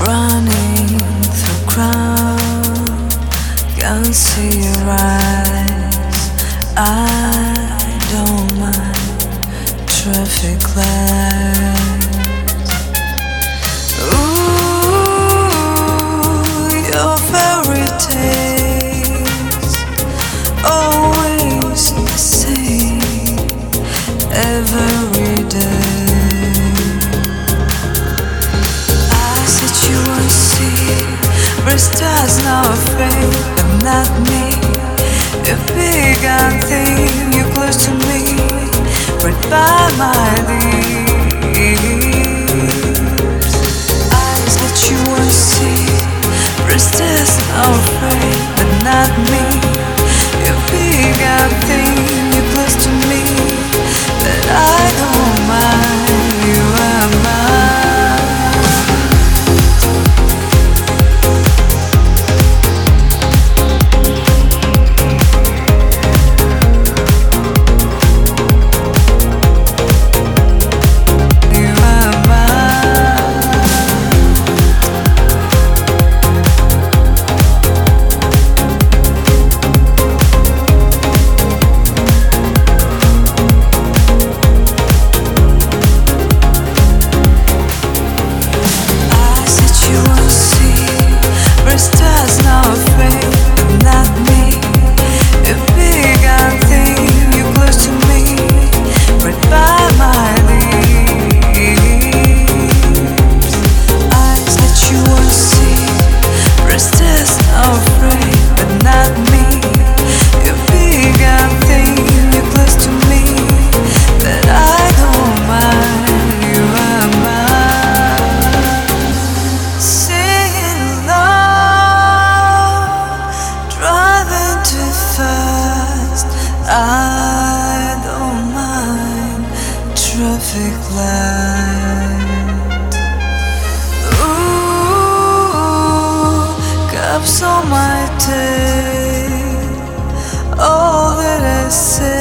running through crowd, can't see your eyes. I don't mind traffic lights. Ooh, your fairy tales always the same every day. But stars now afraid, but not me. A big thing, you're close to me, right by my lips. Eyes that you won't see, but stars now afraid, but not me. A big thing, you're close to me, but I don't mind. You are mine. Stars now afraid, not me. A big thing, you're close to me, right by my lips. Eyes that you won't see, stars now afraid, but not me. A big thing, you're close to me, but I don't mind. You are mine. Singing driving too fast, I don't mind traffic lights. Ooh, cups on my tail, all that I say